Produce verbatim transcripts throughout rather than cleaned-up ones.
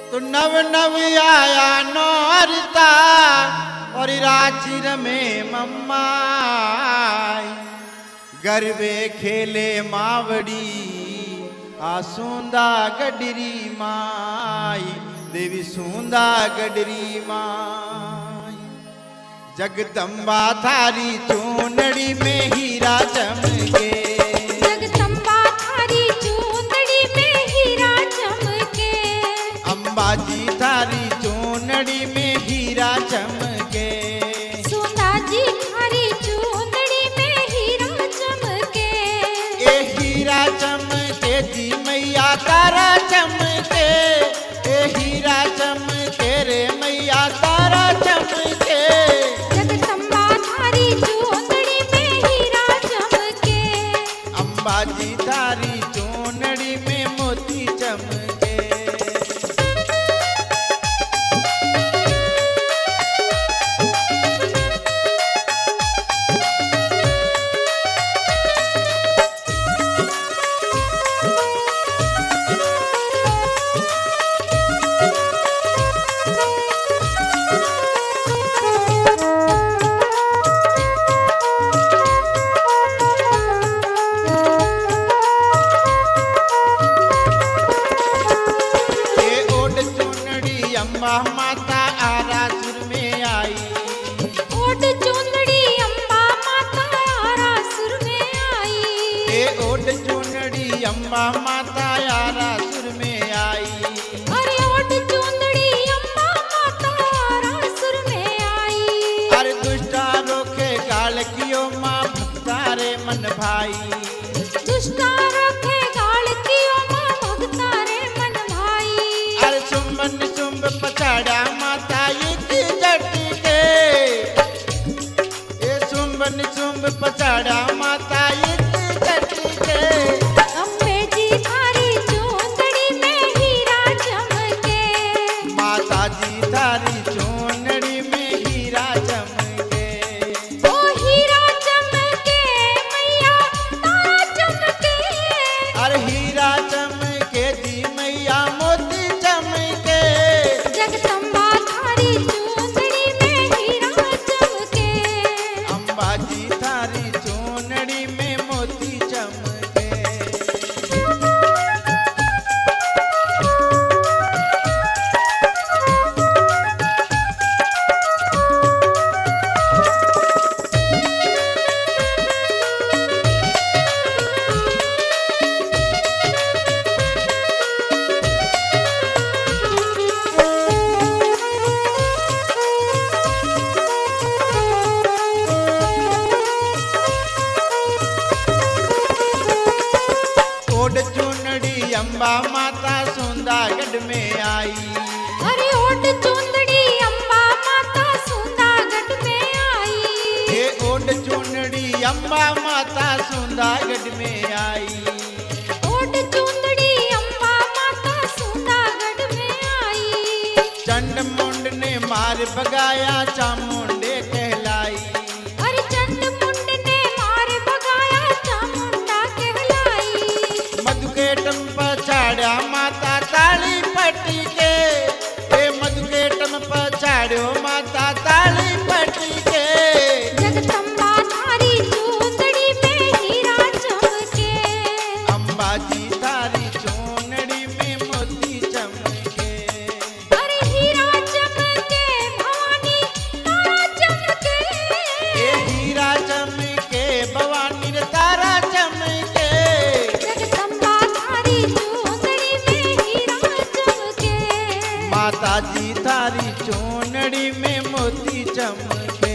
तो नव नव आया नौरता और राचिर में मम्मा गरबे खेले मावड़ी आसूंदा गडरी माई देवी सूंदा गडरी माई जगदम्बा थारी चूनड़ी में हीरा चमके जगदम्बा थारी चूनड़ी में हीरा चमके अंबाजी थारी चूनड़ी में हीरा चमके सुंदा जी थारी चूनड़ी में हीरा चमके ए हीरा चमके जी मैया तारा चमके ए हीरा चमके रे मैया तारा चमके जगदम्बा थारी चूनड़ी में हीरा चमके अंबाजी थारी चूनड़ी में मोती चमके अम्बा माता आरासुर में आई ओट चूनड़ी अम्बा माता आरासुर में आई ए ओट चूनड़ी अम्बा माता आरासुर में आई अरे ओट चूनड़ी अम्बा माता आरासुर में आई अरे दुष्टा रोके गाल कियो माँ भक्तारे मन भाई दुष्टा रोके गाल कियो माँ भक्तारे मन भाई अरे सुमन सुम्ब पछाड़ा माता एक झटके ए सुम्बन सुम्ब पछाड़ा माता एक झटके अम्बे जी थारी चूनड़ी में हीरा चमके माता जी थारी चूनड़ी में हीरा चमके ओ हीरा चमके मैया तारा चमके अरे हीरा चमके जी मैया मोती चमके जगदम्बा थारी चूनड़ी में हीरा चमके अंबाजी थारी चूनड़ी में मोती चमके ओड चूनड़ी अम्बा माता सुंदागढ़ में आई अरे ओट चूनड़ी अम्बा माता सुंदागढ़ में आई ये ओड चूनड़ी अम्बा माता सुंदागढ़ में आई ओट चूनड़ी अम्बा माता सुंदागढ़ में आई चंड मुंड ने मार भगाया चामुंडे कहलाई अरे चंड मुंड ने मार भगाया चामुंडा कहलाई मधुकेटम पछाड़ा माता ताली पटके ए मधुकेटम पछाड़ो माता ताली पटके जगदम्बा थारी चूनड़ी में हीरा चमके अंबाजी थारी चूनड़ी में मोती चमके अरे हीरा चमके भवानी तारा चमके ए हीरा चमके भवानी रे तारा चमके जगदम्बा थारी चूनड़ी में हीरा चमके माता जी थारी चूनड़ी में मोती चमके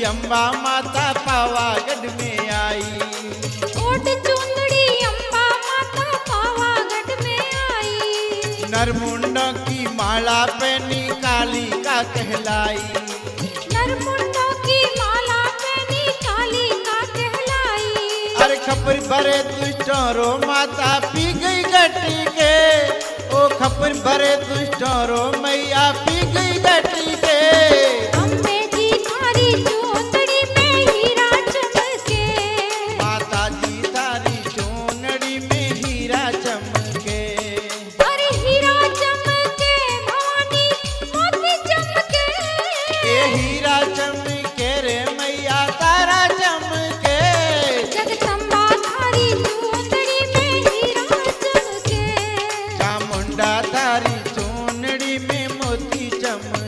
अम्बा माता पावागढ़ में आई। ओट चुंदड़ी अम्बा माता पावागढ़ में आई। नरमुंडों की माला पहनी काली का कहलाई। नरमुंडों की माला पहनी काली का कहलाई। अरे खपर भरे दुष्टों रो माता पी गई गटी के। ओ खपर भरे दुष्टों रो मैया पी गई गटी के। अम्बे जी थारी चुंदड़ी में हीरा चमके। माता जी तारी चोनड़ी में हीरा चमके। अरे हीरा चमके भवानी मोती चमके। ए हीरा चमके रे मैया तारा चमके। जगदम्बा थारी चुंदड़ी में हीरा चमके। चामुंडा तारी चोनड़ी में मोती चमके।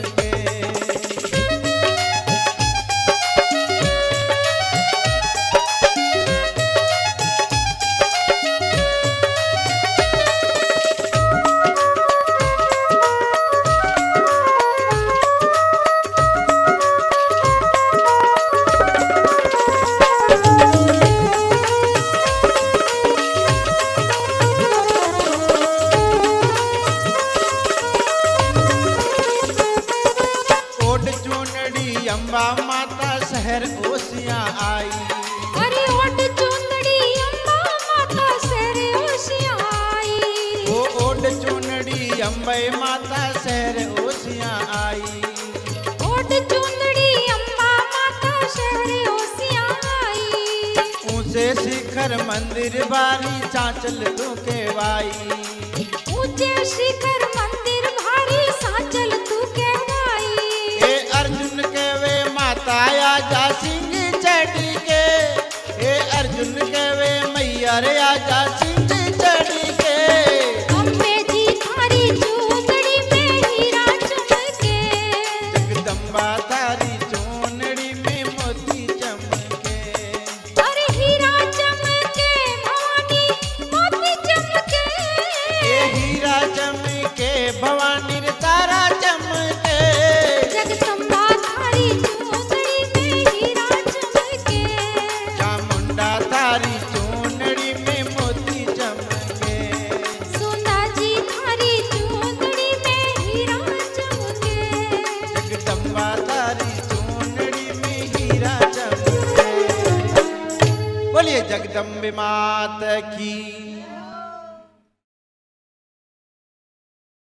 ओट चुनड़ी अम्बा माता शहर ओसियां आई। अरे ओट चुंदड़ी अम्बा माता शहर ओसियां आई। ओ ओट चुनड़ी अम्बे माता शहर ओसियां आई। ओट चुंदड़ी अम्बा माता शहर ओसियां आई। ऊंचे शिखर मंदिर बारी चांचल तू केवाई। ऊंचे शिखर मंदिर भारी सांचल तू कहवाई। ए अर्जुन के वे माता आजा सिंह चढ़ी के। ए अर्जुन के वे मैया रे आजा सिंह चढ़ी के। अम्बे जी थारी चुंदड़ी में हीरा चमके। जगदम्बा तारी चोनड़ी में मोती चमके। अरे हीरा चमके भवानी मोती चमके। ए हीरा चमके भवानी रे तारा चमके। जगदम्बा थारी चुंदड़ी में हीरा चमके। चामुंडा तारी चोनड़ी में मोती चमके। सोना जी थारी चुंदड़ी में हीरा चमके। जगदम्बा तारी चोनड़ी में हीरा चमके। बोलिए जगदम्बे मात की।